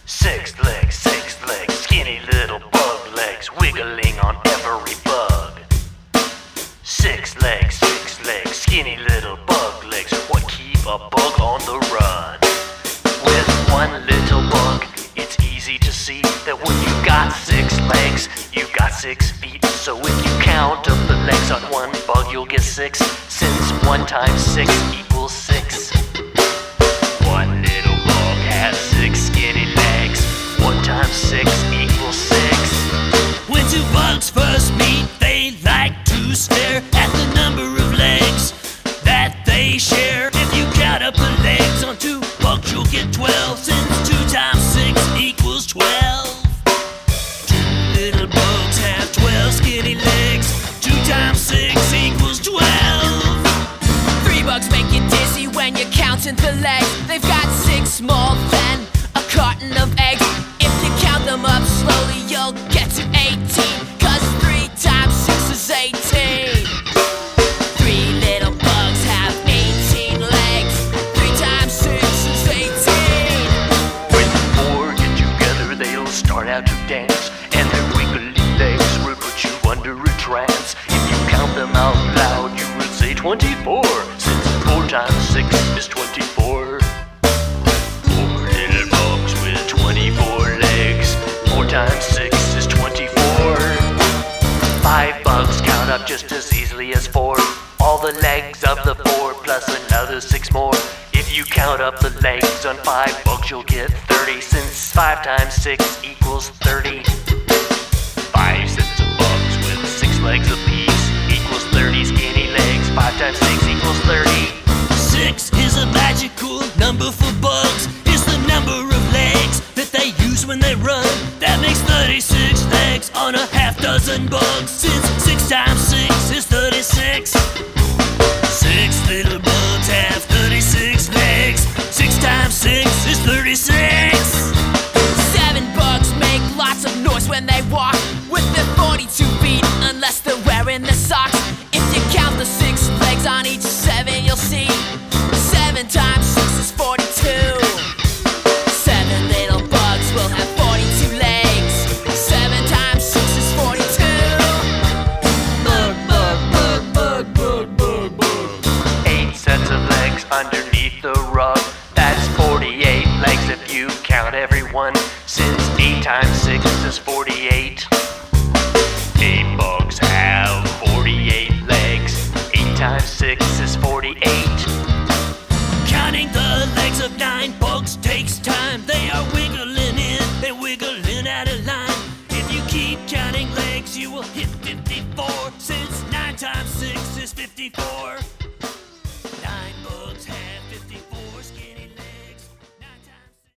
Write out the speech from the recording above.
Six legs, skinny little bug legs, wiggling on every bug. Six legs, skinny little bug legs, what keep a bug on the run? With one little bug, it's easy to see that when you got 6 legs, you got 6 feet. So if you count up the legs on one bug, you'll get 6, since 1 times 6 equals 6. One little bug has 6 skinny legs. 1 times 6 equals 6. When 2 bugs first meet, they like to stare at the number of legs that they share. If you count up the legs on 2 bugs, you'll get 12, since 2 times 6 equals 12. 2 little bugs have 12 skinny legs. 2 times 6 equals 12. 3 bugs make you dizzy when you're counting the legs. They've got 6 more than a carton of eggs. If you count them up slowly, you'll get to 18, cause 3 times 6 is 18. 3 little bugs have 18 legs. 3 times 6 is 18. When 4 get together, they'll start out to dance, and their wiggly legs will put you under a trance. If you count them out loud, you will say 24, since 4 times 6 is 24. 4 little bugs with 24 legs. 4 times 6 is 24. 5 bugs count up just as easily as 4. All the legs of the 4 plus another 6 more. If you count up the legs on 5 bugs, you'll get 30, since 5 times 6 equals 30. 5 sets of bugs with 6 legs apiece equals 30 skinny legs. 5 times 6 equals 30. 6 is a magical number for bugs. It's the number of legs that they use when they run. That makes 36 legs on a half-dozen bugs, since 6 times 6 is 36. 6 little bugs have 36 legs. 6 times 6 is 36. 7 bugs make lots of noise when they walk with their 42 feet, unless they're wearing their socks. If you count the 6 legs on each 7, you'll see 7 times 6 is 42. 7 little bugs will have 42 legs. 7 times 6 is 42. Bug, bug, bug, bug, bug, bug, bug. 8 sets of legs underneath the rug.